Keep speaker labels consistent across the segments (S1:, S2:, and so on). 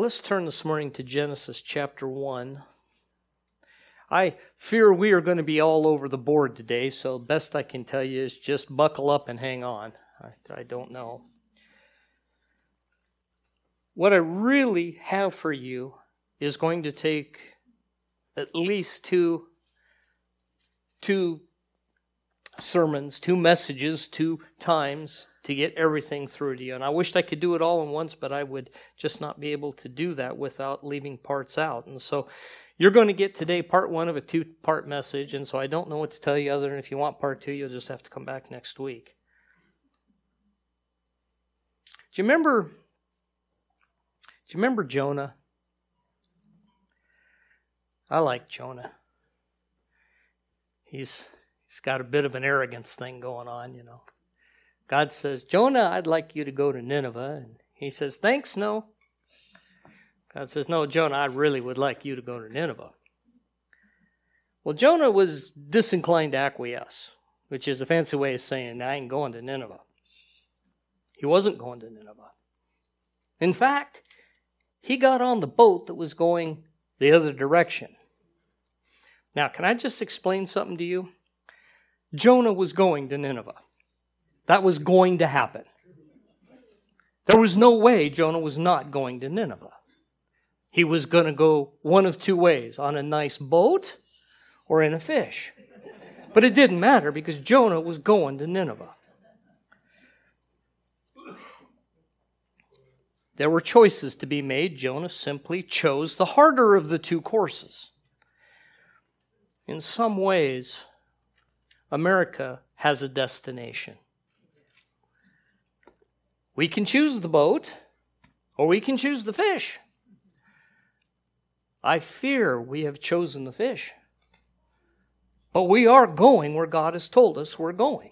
S1: Let's turn this morning to Genesis chapter 1. I fear we are going to be all over the board today, so best I can tell you is just buckle up and hang on. I don't know. What I really have for you is going to take at least two sermons, 2 messages, 2 times to get everything through to you. And I wished I could do it all in once, but I would just not be able to do that without leaving parts out. And so you're going to get today part 1 of a 2-part message, and so I don't know what to tell you other than if you want part 2, you'll just have to come back next week. Do you remember Jonah? I like Jonah. He's got a bit of an arrogance thing going on, you know. God says, Jonah, I'd like you to go to Nineveh. And he says, thanks, no. God says, no, Jonah, I really would like you to go to Nineveh. Well, Jonah was disinclined to acquiesce, which is a fancy way of saying, I ain't going to Nineveh. He wasn't going to Nineveh. In fact, he got on the boat that was going the other direction. Now, can I just explain something to you? Jonah was going to Nineveh. That was going to happen. There was no way Jonah was not going to Nineveh. He was going to go one of 2 ways, on a nice boat or in a fish. But it didn't matter because Jonah was going to Nineveh. There were choices to be made. Jonah simply chose the harder of the 2 courses. In some ways, America has a destination. We can choose the boat, or we can choose the fish. I fear we have chosen the fish. But we are going where God has told us we're going.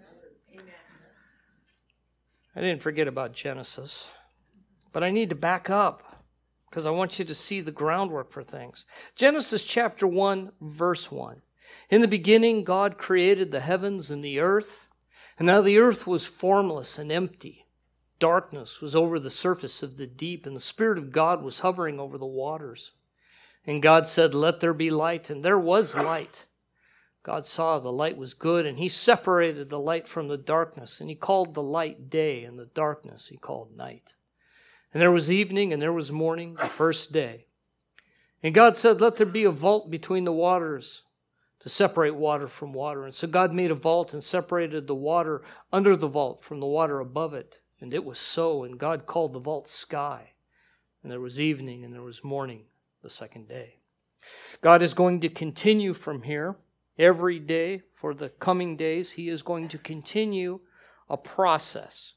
S1: I didn't forget about Genesis, but I need to back up because I want you to see the groundwork for things. Genesis chapter 1, verse 1. In the beginning, God created the heavens and the earth, and now the earth was formless and empty. Darkness was over the surface of the deep, and the Spirit of God was hovering over the waters. And God said, let there be light, and there was light. God saw the light was good, and He separated the light from the darkness, and He called the light day, and the darkness He called night. And there was evening, and there was morning, the first day. And God said, let there be a vault between the waters to separate water from water. And so God made a vault and separated the water under the vault from the water above it. And it was so, and God called the vault sky. And there was evening, and there was morning, the second day. God is going to continue from here every day for the coming days. He is going to continue a process.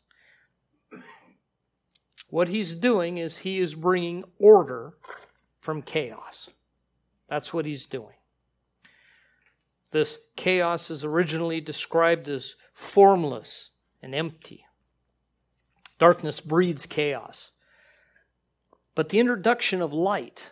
S1: What He's doing is He is bringing order from chaos. That's what He's doing. This chaos is originally described as formless and empty. Darkness breeds chaos. But the introduction of light,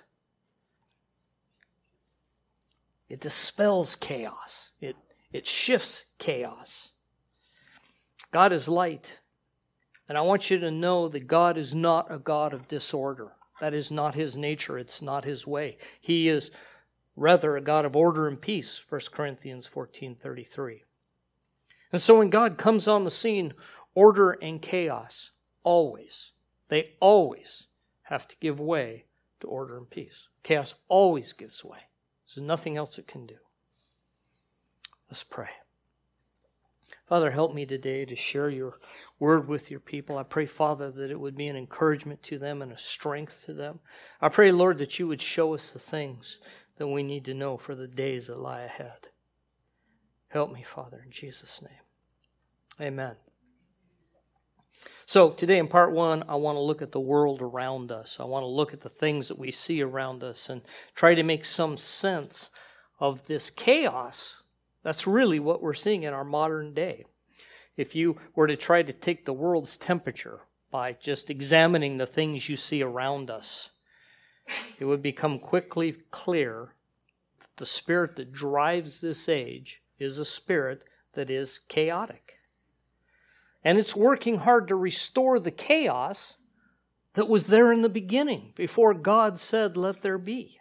S1: it dispels chaos. It shifts chaos. God is light. And I want you to know that God is not a God of disorder. That is not His nature. It's not His way. He is rather a God of order and peace, 1 Corinthians 14:33. And so when God comes on the scene, order and chaos, they always have to give way to order and peace. Chaos always gives way. There's nothing else it can do. Let's pray. Father, help me today to share your word with your people. I pray, Father, that it would be an encouragement to them and a strength to them. I pray, Lord, that you would show us the things that we need to know for the days that lie ahead. Help me, Father, in Jesus' name. Amen. So today in part 1, I want to look at the world around us. I want to look at the things that we see around us and try to make some sense of this chaos. That's really what we're seeing in our modern day. If you were to try to take the world's temperature by just examining the things you see around us, it would become quickly clear that the spirit that drives this age is a spirit that is chaotic. And it's working hard to restore the chaos that was there in the beginning before God said, "Let there be."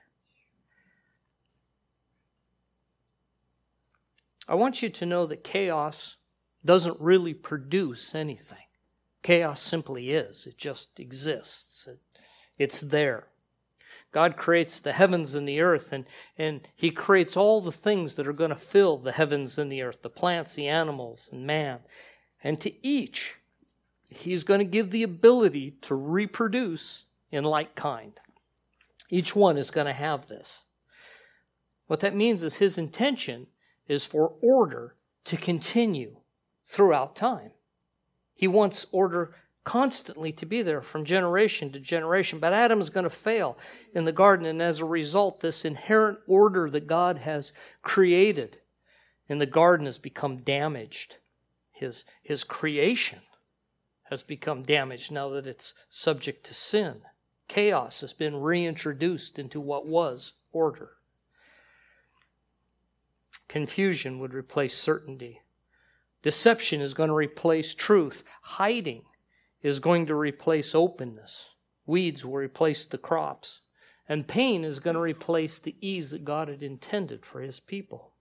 S1: I want you to know that chaos doesn't really produce anything. Chaos simply is. It just exists. It's there. God creates the heavens and the earth, and He creates all the things that are going to fill the heavens and the earth, the plants, the animals, and man. And to each, He's going to give the ability to reproduce in like kind. Each one is going to have this. What that means is His intention is for order to continue throughout time. He wants order constantly to be there from generation to generation. But Adam is going to fail in the garden, and as a result, this inherent order that God has created in the garden has become damaged. His creation has become damaged now that it's subject to sin. Chaos has been reintroduced into what was order. Confusion would replace certainty. Deception is going to replace truth. Hiding is going to replace openness. Weeds will replace the crops. And pain is going to replace the ease that God had intended for His people.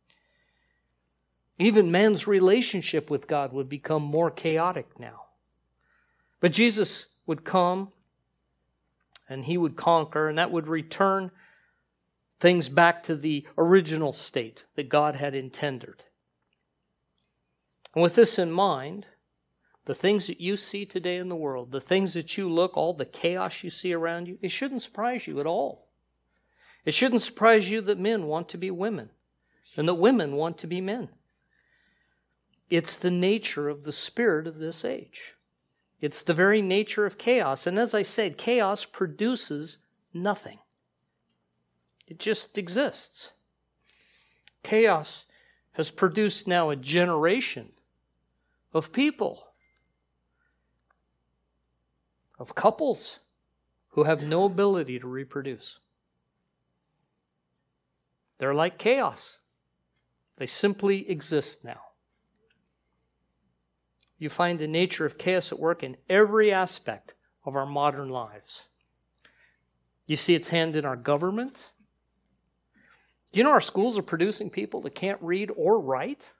S1: Even man's relationship with God would become more chaotic now. But Jesus would come and He would conquer, and that would return things back to the original state that God had intended. And with this in mind, the things that you see today in the world, the things that you look, all the chaos you see around you, it shouldn't surprise you at all. It shouldn't surprise you that men want to be women and that women want to be men. It's the nature of the spirit of this age. It's the very nature of chaos. And as I said, chaos produces nothing. It just exists. Chaos has produced now a generation of people, of couples who have no ability to reproduce. They're like chaos. They simply exist now. You find the nature of chaos at work in every aspect of our modern lives. You see its hand in our government. Do you know our schools are producing people that can't read or write?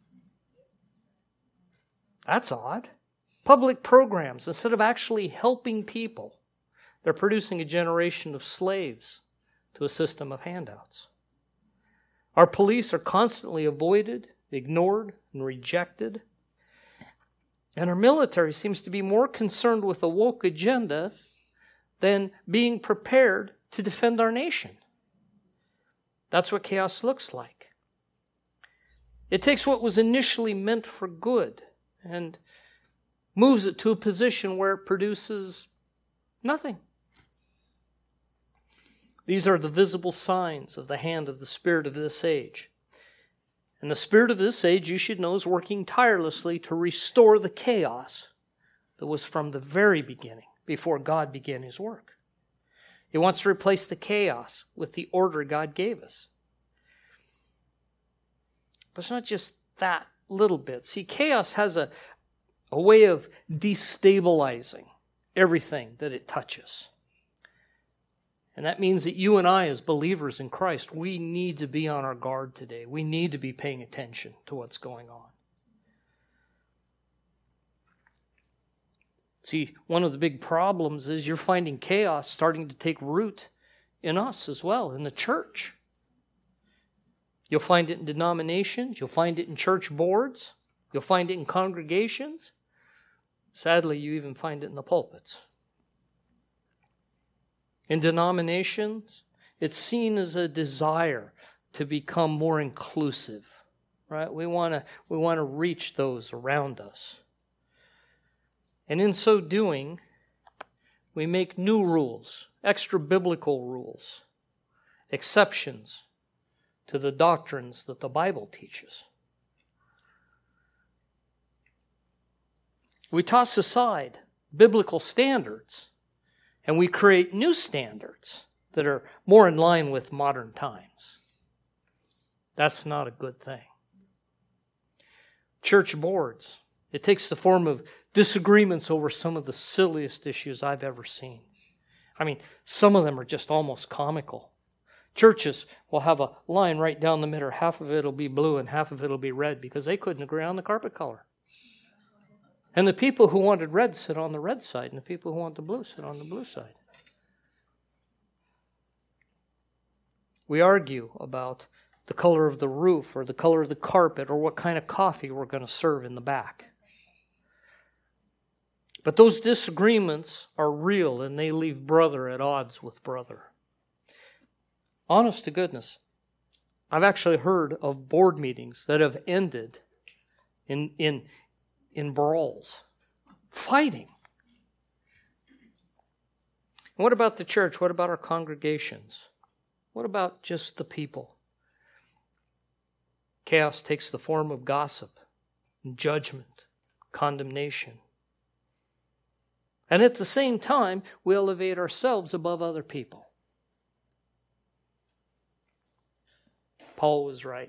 S1: That's odd. Public programs, instead of actually helping people, they're producing a generation of slaves to a system of handouts. Our police are constantly avoided, ignored, and rejected. And our military seems to be more concerned with a woke agenda than being prepared to defend our nation. That's what chaos looks like. It takes what was initially meant for good and moves it to a position where it produces nothing. These are the visible signs of the hand of the spirit of this age. And the spirit of this age, you should know, is working tirelessly to restore the chaos that was from the very beginning, before God began His work. He wants to replace the chaos with the order God gave us. But it's not just that little bit. See, chaos has a way of destabilizing everything that it touches. And that means that you and I, as believers in Christ, we need to be on our guard today. We need to be paying attention to what's going on. See, one of the big problems is you're finding chaos starting to take root in us as well, in the church. You'll find it in denominations. You'll find it in church boards. You'll find it in congregations. Sadly, you even find it in the pulpits. In denominations, it's seen as a desire to become more inclusive, right? We want to reach those around us. And in so doing, we make new rules, extra biblical rules, exceptions to the doctrines that the Bible teaches. We toss aside biblical standards and we create new standards that are more in line with modern times. That's not a good thing. Church boards, it takes the form of Disagreements over some of the silliest issues I've ever seen. I mean, some of them are just almost comical. Churches will have a line right down the middle. Half of it will be blue and half of it will be red because they couldn't agree on the carpet color. And the people who wanted red sit on the red side, and the people who want the blue sit on the blue side. We argue about the color of the roof or the color of the carpet or what kind of coffee we're going to serve in the back. But those disagreements are real, and they leave brother at odds with brother. Honest to goodness, I've actually heard of board meetings that have ended in brawls, fighting. What about the church? What about our congregations? What about just the people? Chaos takes the form of gossip, judgment, condemnation. And at the same time, we elevate ourselves above other people. Paul was right.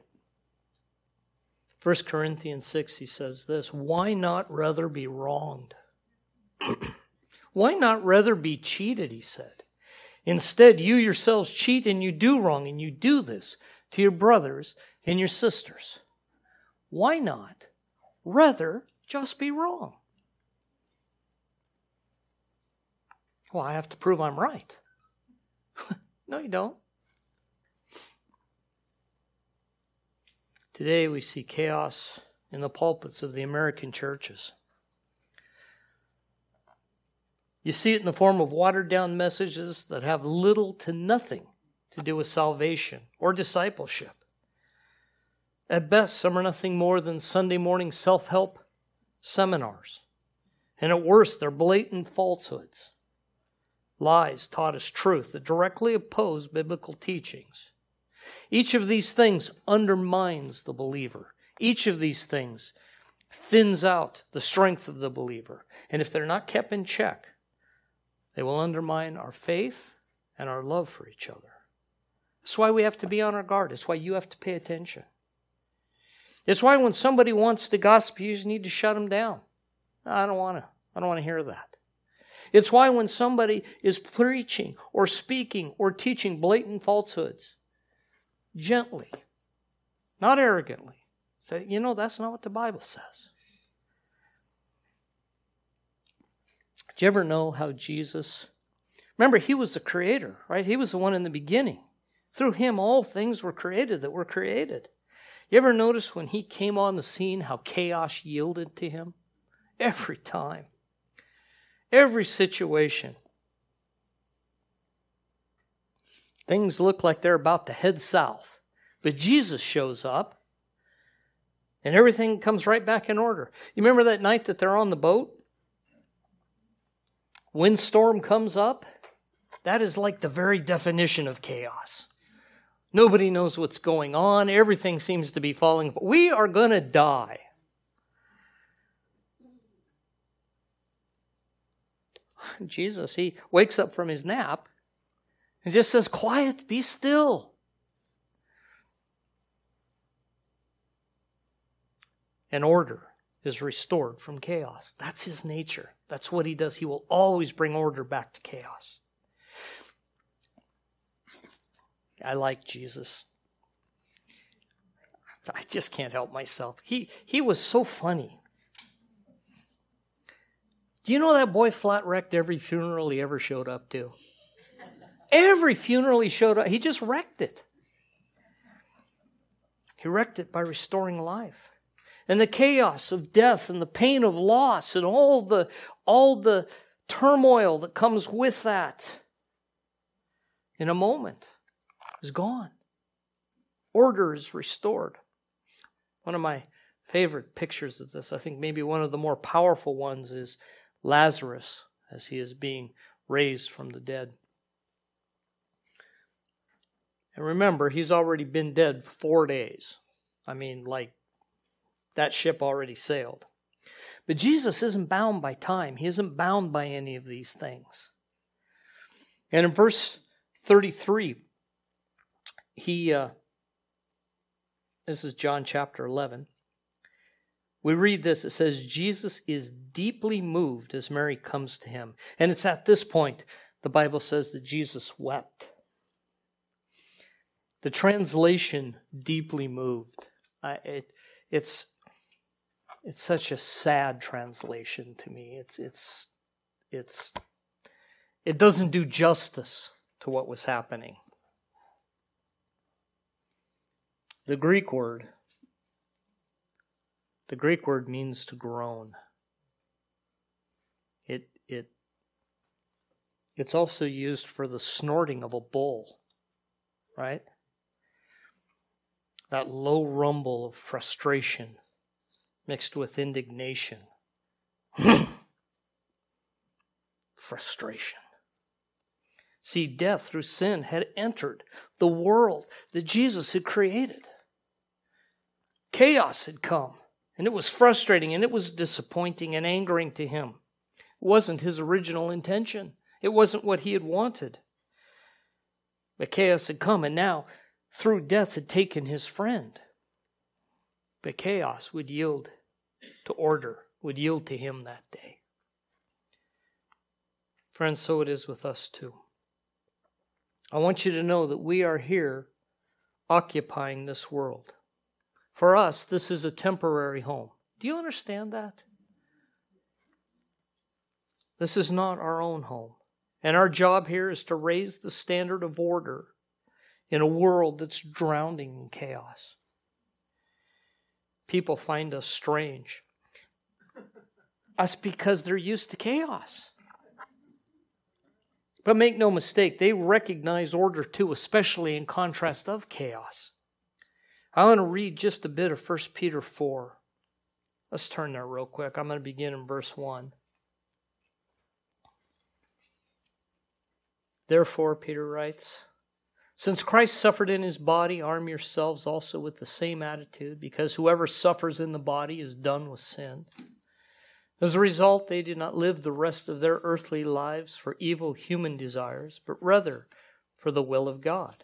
S1: 1 Corinthians 6, he says this, why not rather be wronged? Why not rather be cheated, he said. Instead, you yourselves cheat and you do wrong, and you do this to your brothers and your sisters. Why not rather just be wrong? Well, I have to prove I'm right. No, you don't. Today we see chaos in the pulpits of the American churches. You see it in the form of watered-down messages that have little to nothing to do with salvation or discipleship. At best, some are nothing more than Sunday morning self-help seminars. And at worst, they're blatant falsehoods. Lies taught as truth that directly oppose biblical teachings. Each of these things undermines the believer. Each of these things thins out the strength of the believer. And if they're not kept in check, they will undermine our faith and our love for each other. That's why we have to be on our guard. It's why you have to pay attention. It's why when somebody wants to gossip, you just need to shut them down. I don't want to hear that. It's why when somebody is preaching or speaking or teaching blatant falsehoods, gently, not arrogantly, say, that's not what the Bible says. Did you ever know how Jesus, remember, he was the creator, right? He was the one in the beginning. Through him, all things were created that were created. You ever notice when he came on the scene how chaos yielded to him? Every time. Every situation. Things look like they're about to head south. But Jesus shows up and everything comes right back in order. You remember that night that they're on the boat? Windstorm comes up. That is like the very definition of chaos. Nobody knows what's going on. Everything seems to be falling. We are going to die. Jesus, he wakes up from his nap and just says, quiet, be still. And order is restored from chaos. That's his nature. That's what he does. He will always bring order back to chaos. I like Jesus. I just can't help myself. He was so funny. Do you know that boy flat wrecked every funeral he ever showed up to? Every funeral he showed up, he just wrecked it. He wrecked it by restoring life. And the chaos of death and the pain of loss and all the turmoil that comes with that, in a moment, is gone. Order is restored. One of my favorite pictures of this, I think maybe one of the more powerful ones, is Lazarus as he is being raised from the dead. And remember, he's already been dead 4 days. I mean, like, that ship already sailed. But Jesus isn't bound by time. He isn't bound by any of these things. And in verse 33, this is John chapter 11. We read this, it says, Jesus is deeply moved as Mary comes to him. And it's at this point, the Bible says that Jesus wept. The translation, deeply moved, it's such a sad translation to me. It doesn't do justice to what was happening. The Greek word means to groan. It's also used for the snorting of a bull, right? That low rumble of frustration mixed with indignation. Frustration. See, death through sin had entered the world that Jesus had created. Chaos had come, and it was frustrating, and it was disappointing and angering to him. It wasn't his original intention. It wasn't what he had wanted. But chaos had come, and now, through death, had taken his friend. But chaos would yield to order, would yield to him that day. Friends, so it is with us too. I want you to know that we are here occupying this world. For us, this is a temporary home. Do you understand that? This is not our own home. And our job here is to raise the standard of order in a world that's drowning in chaos. People find us strange. Us because they're used to chaos. But make no mistake, they recognize order too, especially in contrast of chaos. I want to read just a bit of 1 Peter 4. Let's turn there real quick. I'm going to begin in verse 1. Therefore, Peter writes, since Christ suffered in his body, arm yourselves also with the same attitude, because whoever suffers in the body is done with sin. As a result, they do not live the rest of their earthly lives for evil human desires, but rather for the will of God.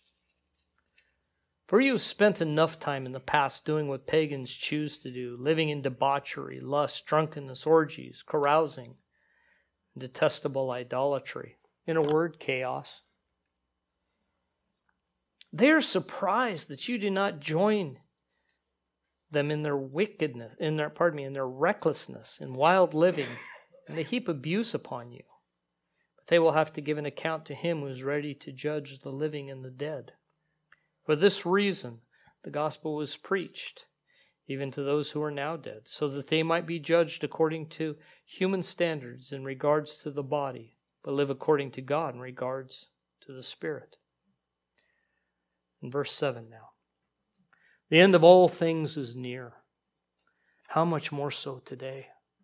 S1: For you have spent enough time in the past doing what pagans choose to do, living in debauchery, lust, drunkenness, orgies, carousing, and detestable idolatry. In a word, chaos. They are surprised that you do not join them in their wickedness, in their recklessness, in wild living, and they heap abuse upon you. But they will have to give an account to him who is ready to judge the living and the dead. For this reason, the gospel was preached, even to those who are now dead, so that they might be judged according to human standards in regards to the body, but live according to God in regards to the Spirit. In verse 7 now. The end of all things is near. How much more so today?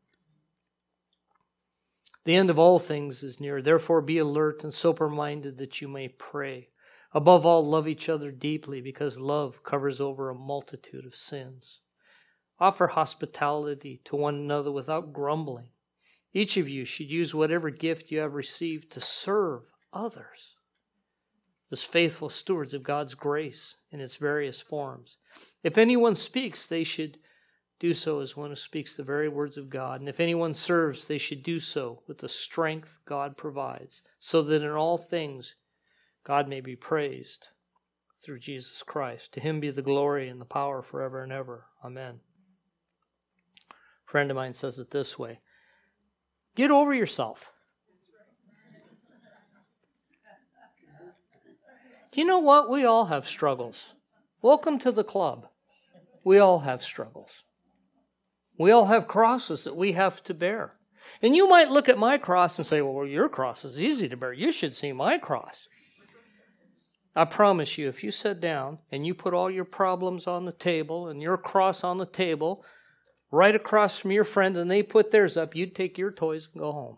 S1: The end of all things is near. Therefore be alert and sober-minded that you may pray. Above all, love each other deeply, because love covers over a multitude of sins. Offer hospitality to one another without grumbling. Each of you should use whatever gift you have received to serve others as faithful stewards of God's grace in its various forms. If anyone speaks, they should do so as one who speaks the very words of God. And if anyone serves, they should do so with the strength God provides, so that in all things God may be praised through Jesus Christ. To him be the glory and the power forever and ever. Amen. A friend of mine says it this way: get over yourself. Do you know what? We all have struggles. Welcome to the club. We all have struggles. We all have crosses that we have to bear. And you might look at my cross and say, well, your cross is easy to bear. You should see my cross. I promise you, if you sit down and you put all your problems on the table and your cross on the table, right across from your friend, and they put theirs up, you'd take your toys and go home.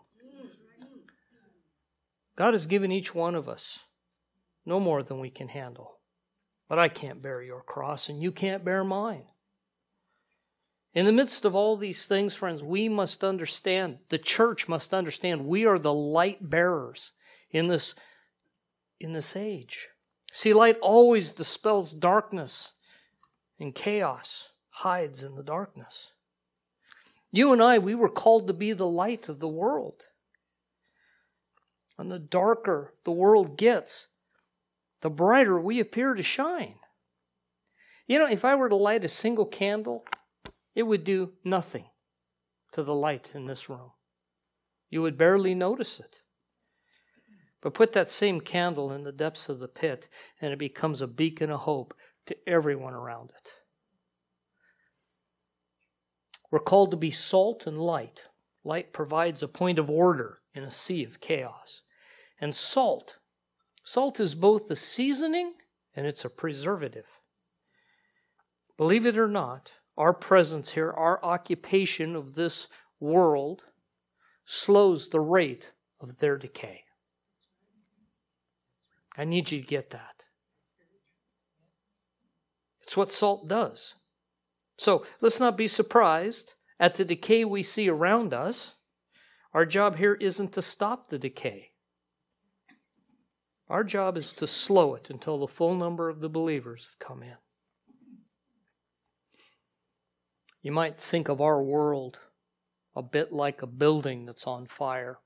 S1: God has given each one of us no more than we can handle. But I can't bear your cross, and you can't bear mine. In the midst of all these things, friends, we must understand, the church must understand, we are the light bearers in this age. See, light always dispels darkness, and chaos hides in the darkness. You and I, we were called to be the light of the world. And the darker the world gets, the brighter we appear to shine. You know, if I were to light a single candle, it would do nothing to the light in this room. You would barely notice it. But put that same candle in the depths of the pit, and it becomes a beacon of hope to everyone around it. We're called to be salt and light. Light provides a point of order in a sea of chaos. And salt is both a seasoning and it's a preservative. Believe it or not, our presence here, our occupation of this world, slows the rate of their decay. I need you to get that. It's what salt does. So let's not be surprised at the decay we see around us. Our job here isn't to stop the decay. Our job is to slow it until the full number of the believers have come in. You might think of our world a bit like a building that's on fire.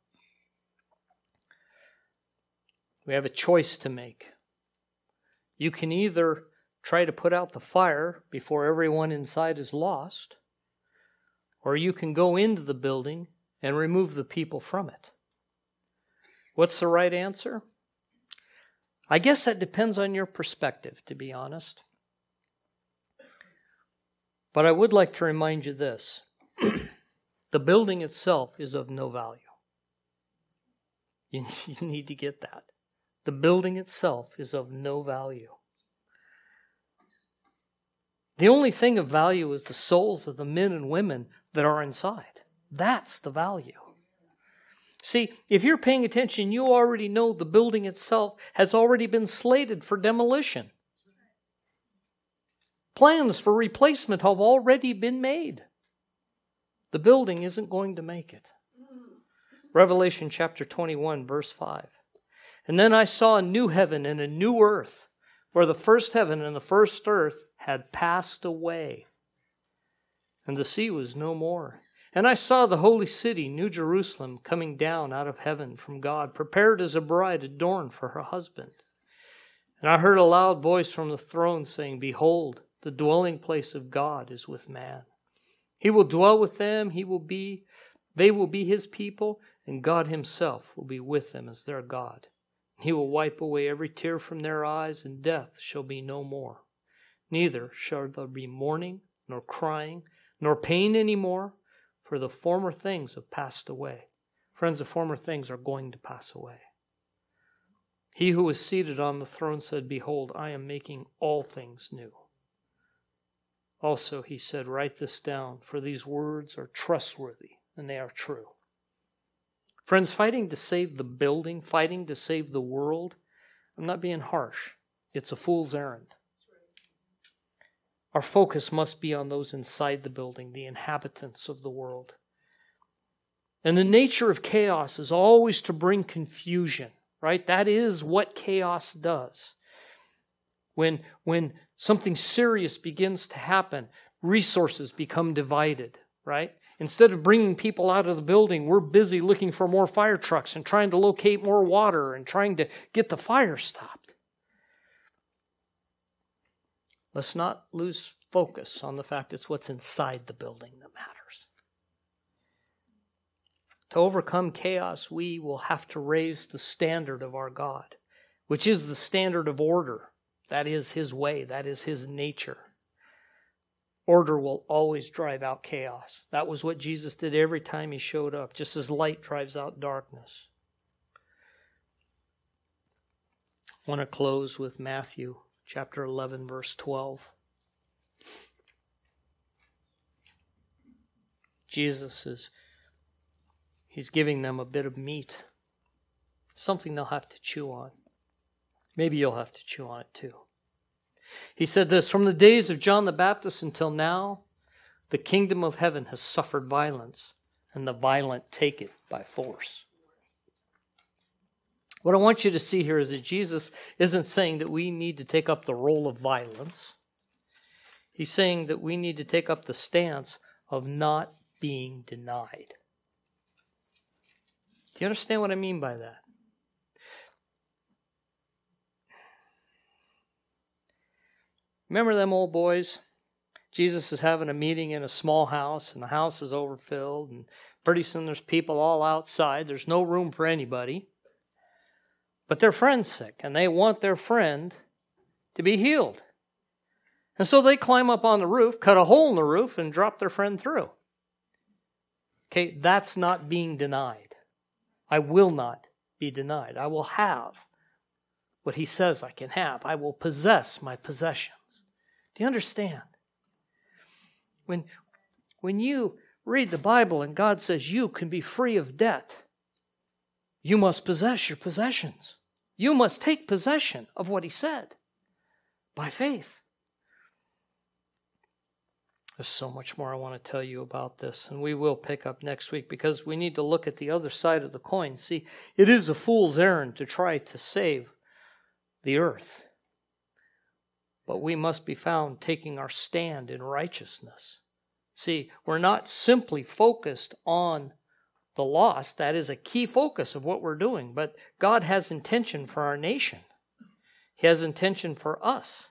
S1: We have a choice to make. You can either try to put out the fire before everyone inside is lost, or you can go into the building and remove the people from it. What's the right answer? I guess that depends on your perspective, to be honest. But I would like to remind you this. The building itself is of no value. You need to get that. The building itself is of no value. The only thing of value is the souls of the men and women that are inside. That's the value. See, if you're paying attention, you already know the building itself has already been slated for demolition. Plans for replacement have already been made. The building isn't going to make it. Revelation chapter 21, verse 5. And then I saw a new heaven and a new earth, where the first heaven and the first earth had passed away, and the sea was no more. And I saw the holy city, New Jerusalem, coming down out of heaven from God, prepared as a bride adorned for her husband. And I heard a loud voice from the throne saying, Behold, the dwelling place of God is with man. He will dwell with them, they will be his people, and God himself will be with them as their God. He will wipe away every tear from their eyes, and death shall be no more. Neither shall there be mourning, nor crying, nor pain any more, for the former things have passed away. Friends, the former things are going to pass away. He who was seated on the throne said, Behold, I am making all things new. Also, he said, Write this down, for these words are trustworthy, and they are true. Friends, fighting to save the building, fighting to save the world, I'm not being harsh. It's a fool's errand. Our focus must be on those inside the building, the inhabitants of the world. And the nature of chaos is always to bring confusion, right? That is what chaos does. When something serious begins to happen, resources become divided, right? Instead of bringing people out of the building, we're busy looking for more fire trucks and trying to locate more water and trying to get the fire stopped. Let's not lose focus on the fact it's what's inside the building that matters. To overcome chaos, we will have to raise the standard of our God, which is the standard of order. That is his way. That is his nature. Order will always drive out chaos. That was what Jesus did every time he showed up, just as light drives out darkness. I want to close with Matthew chapter 11, verse 12. He's giving them a bit of meat, something they'll have to chew on. Maybe you'll have to chew on it too. He said this, From the days of John the Baptist until now, the kingdom of heaven has suffered violence, and the violent take it by force. What I want you to see here is that Jesus isn't saying that we need to take up the role of violence. He's saying that we need to take up the stance of not being denied. Do you understand what I mean by that? Remember them old boys? Jesus is having a meeting in a small house, and the house is overfilled, and pretty soon there's people all outside. There's no room for anybody. But their friend's sick, and they want their friend to be healed. And so they climb up on the roof, cut a hole in the roof, and drop their friend through. Okay, that's not being denied. I will not be denied. I will have what he says I can have. I will possess my possessions. Do you understand? When you read the Bible and God says you can be free of debt, you must possess your possessions. You must take possession of what he said by faith. There's so much more I want to tell you about this, and we will pick up next week because we need to look at the other side of the coin. See, it is a fool's errand to try to save the earth, but we must be found taking our stand in righteousness. See, we're not simply focused on the lost. That is a key focus of what we're doing, but God has intention for our nation. He has intention for us.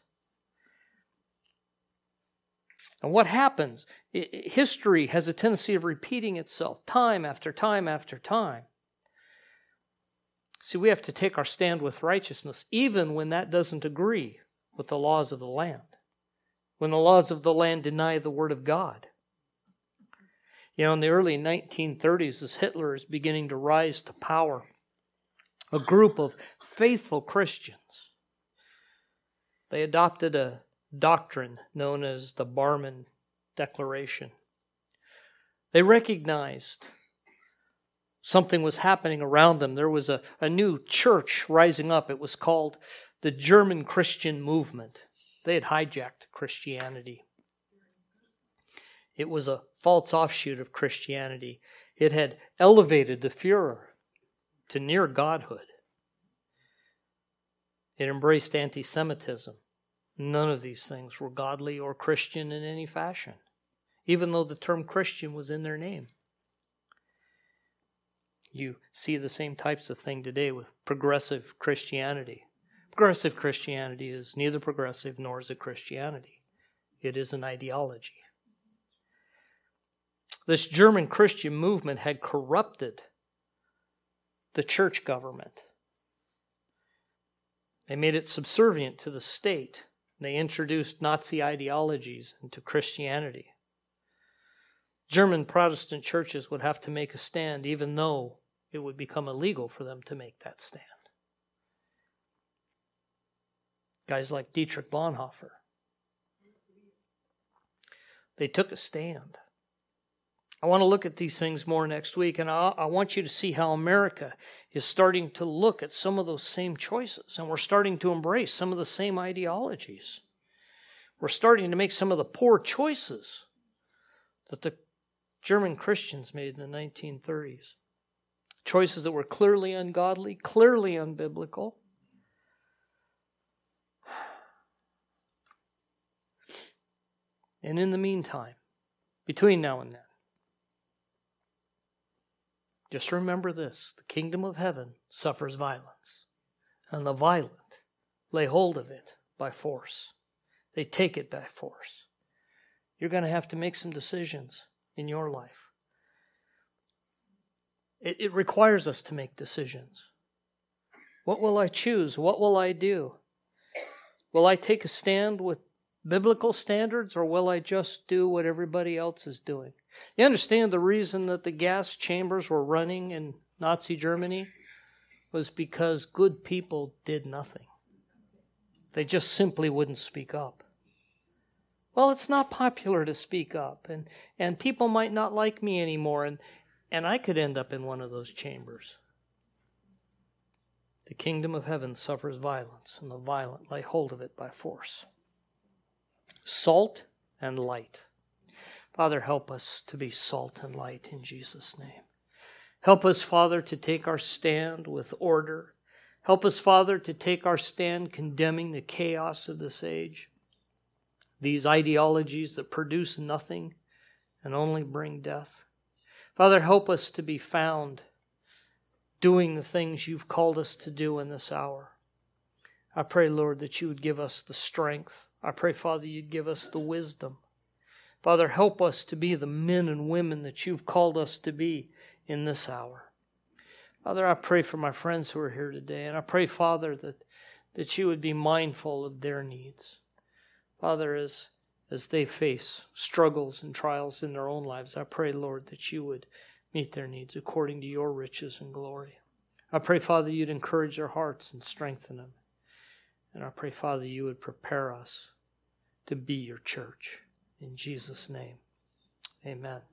S1: And what happens? History has a tendency of repeating itself time after time after time. See, we have to take our stand with righteousness, even when that doesn't agree with the laws of the land. When the laws of the land deny the Word of God. You know, in the early 1930s, as Hitler is beginning to rise to power, a group of faithful Christians, they adopted a doctrine known as the Barmen Declaration. They recognized something was happening around them. There was a new church rising up. It was called the German Christian Movement. They had hijacked Christianity. It was a false offshoot of Christianity. It had elevated the Führer to near godhood. It embraced anti-Semitism. None of these things were godly or Christian in any fashion, even though the term Christian was in their name. You see the same types of thing today with progressive Christianity. Progressive Christianity is neither progressive nor is it Christianity. It is an ideology. This German Christian movement had corrupted the church government. They made it subservient to the state. They introduced Nazi ideologies into Christianity. German Protestant churches would have to make a stand, even though it would become illegal for them to make that stand. Guys like Dietrich Bonhoeffer, they took a stand. I want to look at these things more next week, and I want you to see how America is starting to look at some of those same choices, and we're starting to embrace some of the same ideologies. We're starting to make some of the poor choices that the German Christians made in the 1930s. Choices that were clearly ungodly, clearly unbiblical. And in the meantime, between now and then, just remember this: the kingdom of heaven suffers violence, and the violent lay hold of it by force. They take it by force. You're going to have to make some decisions in your life. It requires us to make decisions. What will I choose? What will I do? Will I take a stand with biblical standards, or will I just do what everybody else is doing? You understand the reason that the gas chambers were running in Nazi Germany was because good people did nothing. They just simply wouldn't speak up. Well, it's not popular to speak up, and people might not like me anymore, and I could end up in one of those chambers. The kingdom of heaven suffers violence, and the violent lay hold of it by force. Salt and light. Father, help us to be salt and light in Jesus' name. Help us, Father, to take our stand with order. Help us, Father, to take our stand condemning the chaos of this age, these ideologies that produce nothing and only bring death. Father, help us to be found doing the things you've called us to do in this hour. I pray, Lord, that you would give us the strength. I pray, Father, you'd give us the wisdom. Father, help us to be the men and women that you've called us to be in this hour. Father, I pray for my friends who are here today, and I pray, Father, that you would be mindful of their needs. Father, as they face struggles and trials in their own lives, I pray, Lord, that you would meet their needs according to your riches and glory. I pray, Father, you'd encourage their hearts and strengthen them. And I pray, Father, you would prepare us to be your church. In Jesus' name, amen.